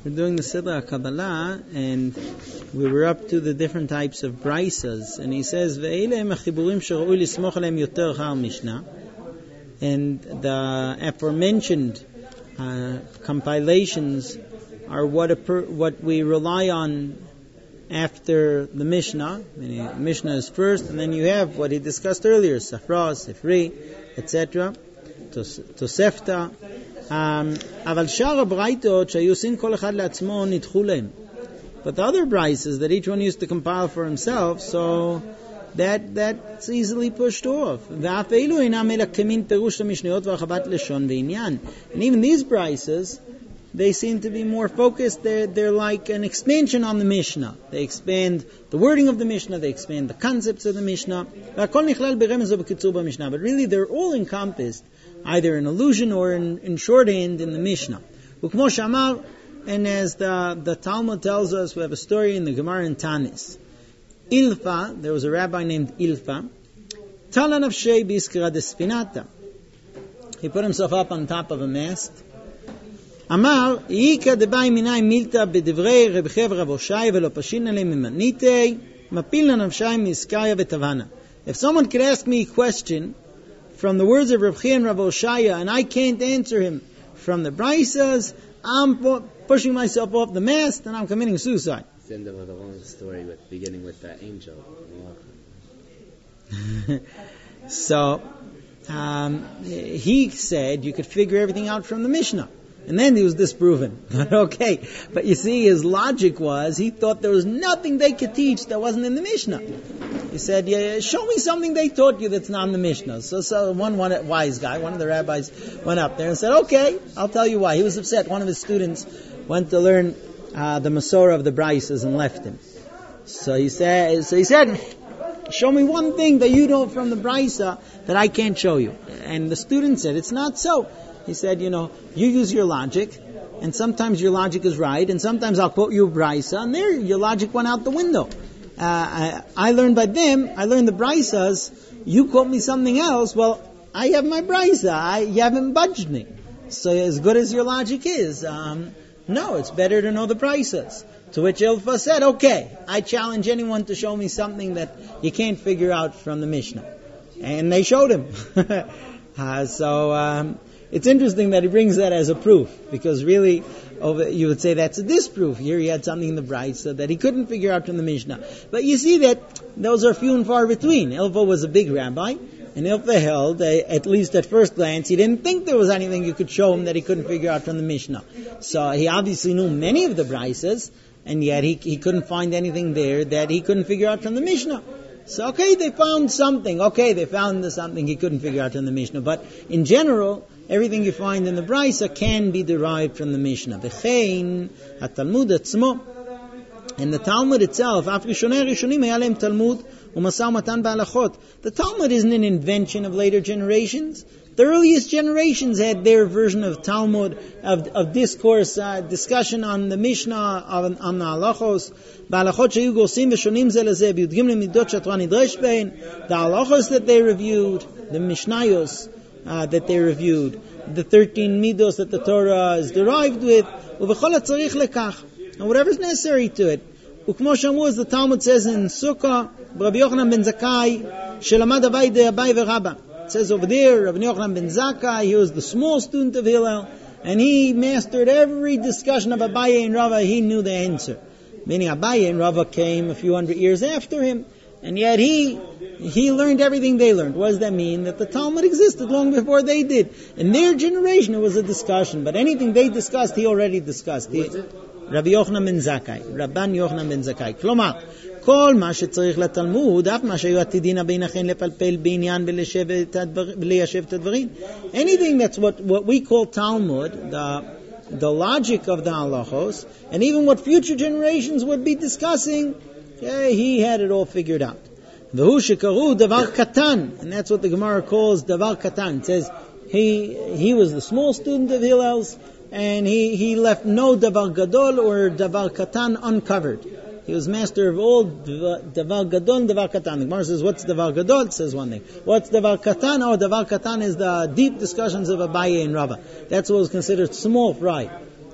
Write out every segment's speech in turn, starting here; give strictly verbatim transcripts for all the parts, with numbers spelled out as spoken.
We're doing the Sidra Kabbalah, and we were up to the different types of brisas. And he says, "Ve'ele hem hachiburim she'ra'ui lismoch aleim yoter chal Mishnah." And the aforementioned uh, compilations are what a per, what we rely on after the Mishnah. The Mishnah is first, and then you have what he discussed earlier: Safra, Sifri, et cetera. Tosefta. אבל שאר הברייתות שהיו עושים כל אחד לעצמו נדחו להם. But the other brises that each one used to compile for himself, so that that's easily pushed off. ואף אלו אינם אלא כמין פירוש למשניות והרחבת לשון ועניין. And even these brises, they seem to be more focused. They're, they're like an expansion on the Mishnah. They expand the wording of the Mishnah, they expand the concepts of the Mishnah. והכל נכלל ברמז ובקיצור במשנה. But really they're all encompassed either in allusion or in, in shorthand in the Mishnah. וכמו שאמר, and as the, the Talmud tells us, we have a story in the Gemara in Tanis. Ilfa, there was a rabbi named Ilfa, Tala nafshei b'iskira despinata. He put himself up on top of a mast. Amar, Ika debai minai milta b'divrei Reb Chev Rav Oshai velo pashin alei mimanitei mapil nafshai miskaya v'tavana. If someone could ask me a question from the words of Reb Chia and Rav Oshaya, and I can't answer him from the Brisas, I'm pu- pushing myself off the mast and I'm committing suicide. Same the long story with beginning with the angel. So um, he said you could figure everything out from the Mishnah. And then he was disproven. Okay. But you see, his logic was, he thought there was nothing they could teach that wasn't in the Mishnah. He said, yeah, show me something they taught you that's not in the Mishnah. So, so one, one wise guy, one of the rabbis, went up there and said, okay, I'll tell you why. He was upset. One of his students went to learn uh, the Masorah of the Brises and left him. So he said, so he said, show me one thing that you know from the Brisa that I can't show you. And the student said, it's not so. He said, you know, you use your logic, and sometimes your logic is right, and sometimes I'll quote you a brisa, and there your logic went out the window. Uh, I, I learned by them, I learned the brisas, you quote me something else, well, I have my brisa, I, you haven't budged me. So as good as your logic is, um, no, it's better to know the brisas. To which Ilfa said, okay, I challenge anyone to show me something that you can't figure out from the Mishnah. And they showed him. uh, so, um, It's interesting that he brings that as a proof, because really, over, you would say that's a disproof. Here he had something in the Brisa that he couldn't figure out from the Mishnah. But you see that those are few and far between. Ilfa was a big rabbi, and Ilfa held, uh, at least at first glance, he didn't think there was anything you could show him that he couldn't figure out from the Mishnah. So he obviously knew many of the Brisas, and yet he, he couldn't find anything there that he couldn't figure out from the Mishnah. So okay, they found something. Okay, they found something he couldn't figure out from the Mishnah. But in general, everything you find in the Brisa can be derived from the Mishnah. V'chein ha-Talmud atzmo. And the Talmud itself, af rishonei rishonim haya lehem Talmud u'masah u'matan ba'alachot. The Talmud isn't an invention of later generations. The earliest generations had their version of Talmud, of, of discourse, uh, discussion on the Mishnah, on, on the halachos. Ba'alachot sheyu gosim v'shonim ze lezeh b'yudgim lemidot she'Torah nidresh bein. The halachos that they reviewed, the Mishnayos, Uh, that they reviewed, the thirteen midos that the Torah is derived with, and whatever is necessary to it. Ukmo shamu, as the Talmud says in Sukkah, Rabbi Yochanan ben Zakkai, shelamad Abai de Abai v'Rabba. It says over there, Rabbi Yochanan ben Zakkai, he was the small student of Hillel, and he mastered every discussion of Abai and Rava. He knew the answer. Meaning Abai and Rava came a few hundred years after him, and yet he he learned everything they learned. What does that mean? That the Talmud existed long before they did. In their generation, it was a discussion. But anything they discussed, he already discussed. He, Rabbi Yochanan ben Zakkai. Rabban Yochanan ben Zakkai. כלומר, כל מה שצריך לתלמוד, אף מה שהיו עתידין הבין אכן לפלפל בעניין וליישב את הדברים. Anything that's what, what we call Talmud, the, the logic of the halachos, and even what future generations would be discussing, yeah, he had it all figured out. V'hu shekaru davar katan, and that's what the Gemara calls davar katan. It says he he was the small student of Hillel's, and he, he left no davar gadol or davar katan uncovered. He was master of all davar gadol and davar katan. The Gemara says, what's davar gadol? It says one thing. What's davar katan? Oh, davar katan is the deep discussions of Abaye and Rava. That's what was considered small fry.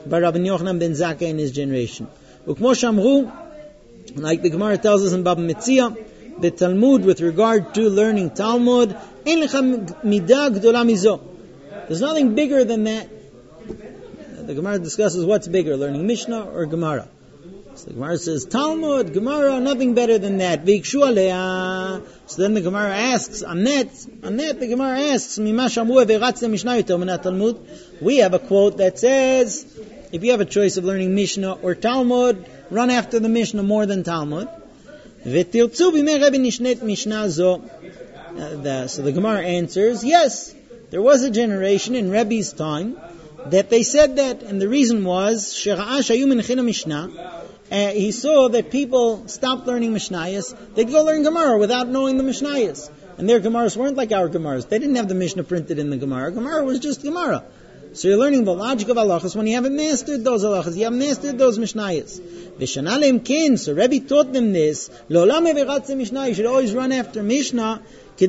by Rabbi Yochanan ben Zakkai in his generation. Ukmo shamru, like the Gemara tells us in Baba Metzia, the Talmud with regard to learning Talmud, ein lecha midah gdola mizo. There's nothing bigger than that. The Gemara discusses what's bigger, learning Mishnah or Gemara. So the Gemara says, Talmud, Gemara, nothing better than that. V'ikshu aleha. So then the Gemara asks, on that, on that the Gemara asks, Mima shamu v'ratztem Mishnah yoter min Talmud. We have a quote that says, if you have a choice of learning Mishnah or Talmud, run after the Mishnah more than Talmud. V'tirtzu b'mei Rebbe nishnet Mishnah zo. So the Gemara answers, yes, there was a generation in Rebbe's time that they said that, and the reason was, Shera'a shayu menchina Mishnah. Uh, he saw that people stopped learning Mishnayos. They'd go learn Gemara without knowing the Mishnayos. And their Gemaras weren't like our Gemaras. They didn't have the Mishnah printed in the Gemara. Gemara was just Gemara. So you're learning the logic of halachas when you haven't mastered those halachas. You haven't mastered those Mishnayos. V'shanalem kin. So Rebbe taught them this. Lo'olam everatze Mishnah. You should always run after Mishnah. So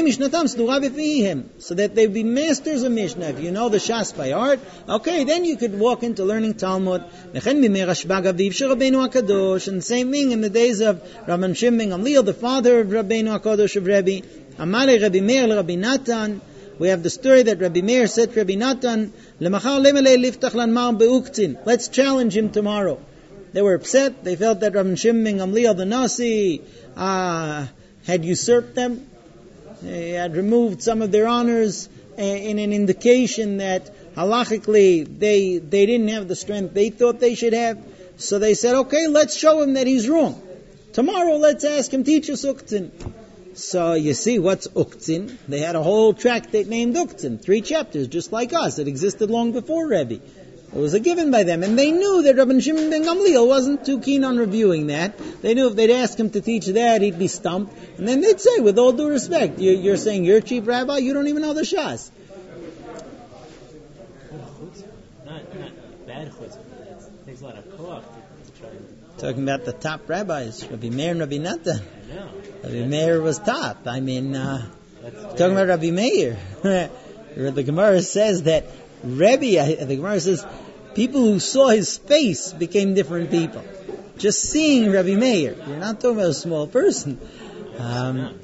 that they be masters of Mishnah. If you know the Shas by heart, okay, then you could walk into learning Talmud. And the same thing in the days of Rabban Shimon ben Gamliel, the father of Rabbeinu HaKadosh of Rebbe. Amale Rabbi Meir le Rabbi Natan. We have the story that Rabbi Meir said to Rabbi Natan, let's challenge him tomorrow. They were upset. They felt that Rabban Shimon ben Gamliel, the Nasi, uh, had usurped them. They had removed some of their honors in an indication that halachically they they didn't have the strength they thought they should have. So they said, okay, let's show him that he's wrong. Tomorrow, let's ask him, teach us Uktzin. So you see, what's Uktzin? They had a whole tractate named Uktzin, three chapters, just like us. It existed long before Rebbe. It was a given by them, and they knew that Rabban Shimon ben Gamliel wasn't too keen on reviewing that. They knew if they'd ask him to teach that, he'd be stumped. And then they'd say, with all due respect, you're, you're saying you're chief rabbi, you don't even know the Shas. Not, not bad chutzpah. It takes a lot of koach to, to try and... Talking about the top rabbis, Rabbi Meir and Rabbi Natan. I know. Rabbi Meir was top. I mean, uh, talking about Rabbi Meir. The Gemara says that Rebbe, the Gemara says, people who saw his face became different people. Just seeing Rabbi Meir. You're not talking about a small person. Um,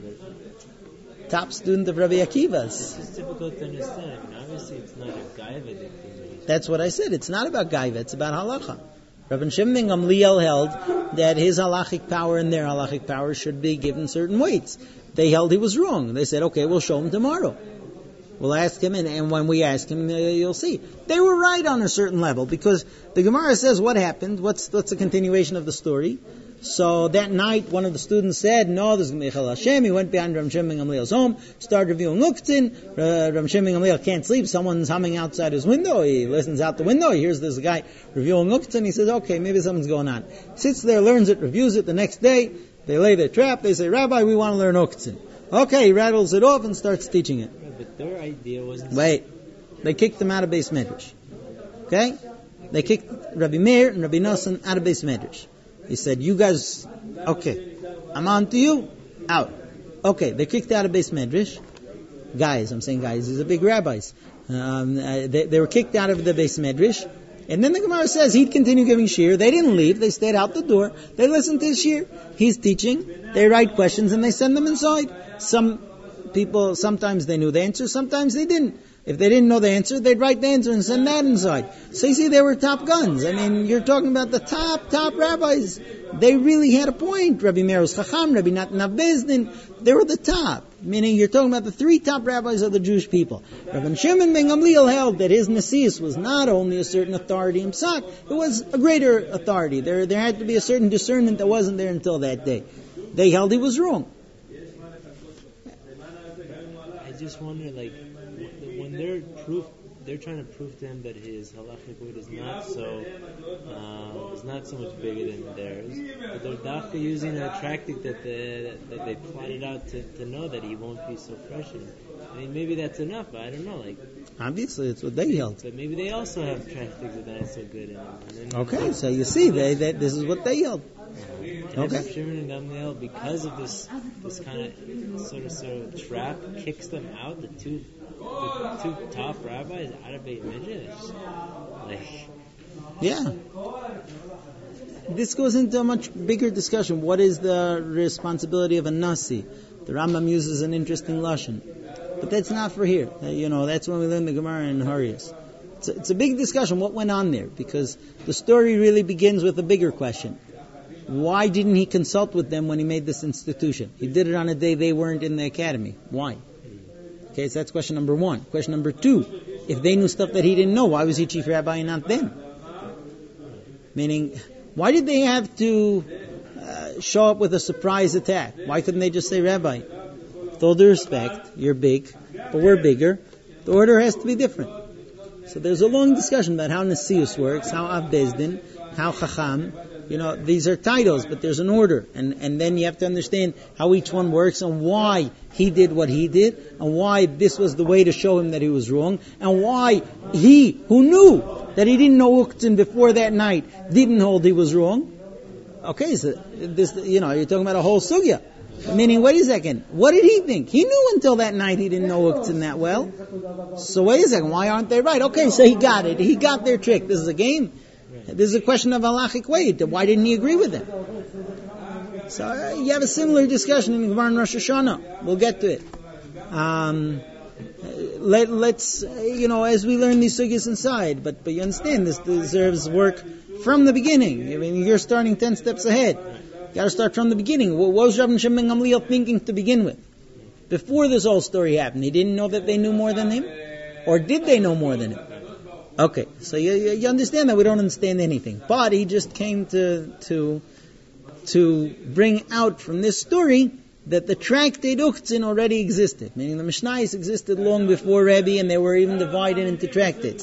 top student of Rabbi Akiva's. It's difficult to understand. I mean, obviously, it's not a gaiva that they That's what I said. It's not about gaiva. It's about halacha. Rabban Shimon ben Gamliel held that his halachic power and their halachic power should be given certain weights. They held he was wrong. They said, okay, we'll show him tomorrow. We'll ask him, and, and when we ask him, uh, you'll see. They were right on a certain level, because the Gemara says what happened. What's, what's the continuation of the story? So that night, one of the students said, no, this is Michal Hashem. He went behind Ram Shimon ben Gamliel's home, started reviewing Uktzin. Uh, Ram Shimon ben Gamliel can't sleep. Someone's humming outside his window. He listens out the window. He hears this guy reviewing Uktzin. He says, okay, maybe something's going on. Sits there, learns it, reviews it. The next day, they lay their trap. They say, Rabbi, we want to learn Uktzin. Okay, he rattles it off and starts teaching it. Yeah, but their idea wasn't... Wait. They kicked him out of Beis Medrash. Okay? They kicked Rabbi Meir and Rabbi Nosson out of Beis Medrash. He said, you guys, okay, I'm on to you, out. Okay, they kicked out of Beis Medrash. Guys, I'm saying guys, these are big rabbis. Um, uh, they, they were kicked out of the Beis Medrash. And then the Gemara says he'd continue giving shir. They didn't leave. They stayed out the door. They listened to his shir. He's teaching. They write questions and they send them inside. Some people, sometimes they knew the answer, sometimes they didn't. If they didn't know the answer, they'd write the answer and send that inside. So you see, they were top guns. I mean, you're talking about the top, top rabbis. They really had a point. Rabbi Meir was Chacham, Rabbi Natan Bezdin. They were the top. Meaning, you're talking about the three top rabbis of the Jewish people. Rabban Shimon ben Gamliel held that his Nesius was not only a certain authority in Psak, it was a greater authority. There, there had to be a certain discernment that wasn't there until that day. They held he was wrong. I just wonder, like, when they're proof, they're trying to prove to him that his halachic weight is not so, uh, is not so much bigger than theirs. But they're dafka using a tactic that they, that they plotted out to, to know that he won't be so fresh. And, I mean, maybe that's enough, but I don't know. Like, obviously, it's what they held. But maybe they also have tactics that are not so good. And then, okay, so you see, they, they this is what they held. Okay. Shimon and Gamliel, because of this, this kind of sort of sort of trap, kicks them out. The two, the two top rabbis out of Beit Midrash. Like, Yeah. This goes into a much bigger discussion. What is the responsibility of a Nasi? The Rambam uses an interesting lashon. But that's not for here. Uh, you know, that's when we learn the Gemara in Harius. It's a, it's a big discussion, what went on there, because the story really begins with a bigger question. Why didn't he consult with them when he made this institution? He did it on a day they weren't in the academy. Why? Okay, so that's question number one. Question number two, if they knew stuff that he didn't know, why was he chief rabbi and not them? Meaning, why did they have to uh, show up with a surprise attack? Why couldn't they just say, Rabbi, with all due respect, you're big, but we're bigger. The order has to be different. So there's a long discussion about how Nasius works, how Av Bezdin, how Chacham. You know, these are titles, but there's an order. And, and then you have to understand how each one works and why he did what he did and why this was the way to show him that he was wrong and why he, who knew that he didn't know Uktzin before that night, didn't hold he was wrong. Okay, so this, you know, you're talking about a whole sugya. Meaning, wait a second, what did he think? He knew until that night he didn't know Uktzin that well. So wait a second, why aren't they right? Okay, so he got it. He got their trick. This is a game. This is a question of halachic way. Why didn't he agree with them? So uh, you have a similar discussion in Gemara and Rosh Hashanah. We'll get to it. Um, let, let's, uh, you know, as we learn these sugyas inside, but, but you understand, this deserves work from the beginning. I mean, you're starting ten steps ahead. You got to start from the beginning. What was Rabbi Shimon ben Gamliel thinking to begin with? Before this whole story happened, he didn't know that they knew more than him? Or did they know more than him? Okay, so you, you understand that we don't understand anything. But he just came to to to bring out from this story that the tractate Uktzin already existed. Meaning the Mishnayos existed long before Rebbe, and they were even divided into tractates.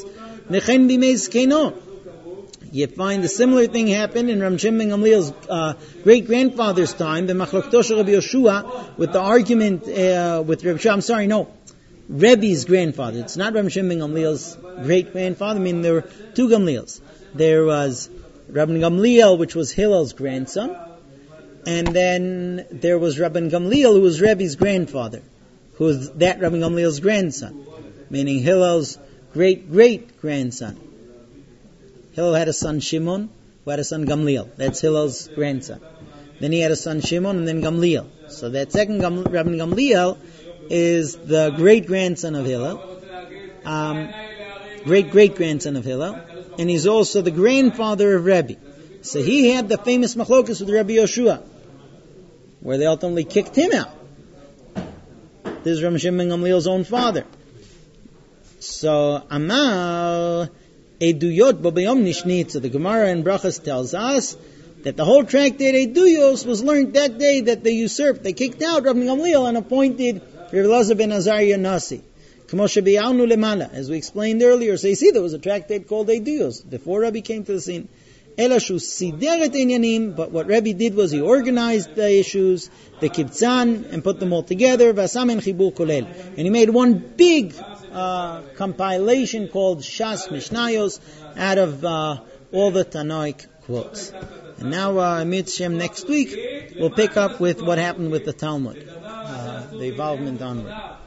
You find a similar thing happened in Rabbi Shimon ben Gamliel's uh, great-grandfather's time, the Machlokto shel Rabbi Yoshua, with the argument uh, with Rabbi Shua. I'm sorry, no. Rebbe's grandfather. It's not Rabbi Shimon ben Gamliel's great-grandfather. I mean, there were two Gamliels. There was Rabbi Gamliel, which was Hillel's grandson, and then there was Rabbi Gamliel, who was Rebbe's grandfather, who was that Rabbi Gamliel's grandson, meaning Hillel's great-great-grandson. Hillel had a son Shimon, who had a son Gamliel. That's Hillel's grandson. Then he had a son Shimon, and then Gamliel. So that second Gam- Rabbi Gamliel is the great-grandson of Hillel, um, great-great-grandson of Hillel, and he's also the grandfather of Rebbe. So he had the famous machlokas with Rabbi Yoshua, where they ultimately kicked him out. This is Rabbi Shimon ben Gamliel's own father. So, Amal Eduyot B'Bayom Nishnit. So the Gemara in Brachas tells us that the whole tractate Eduyos was learned that day that they usurped, they kicked out Rabbi Gamliel and appointed Rabbi Elazar ben Azariah Nasi. As we explained earlier, so you see there was a tractate called Eduyos before Rabbi came to the scene. But what Rabbi did was he organized the issues, the Kibtzan, and put them all together. And he made one big uh, compilation called Shas Mishnayos out of uh, all the Tanoic quotes. And now, uh, Mitzvah next week, we'll pick up with what happened with the Talmud, uh, the involvement onward.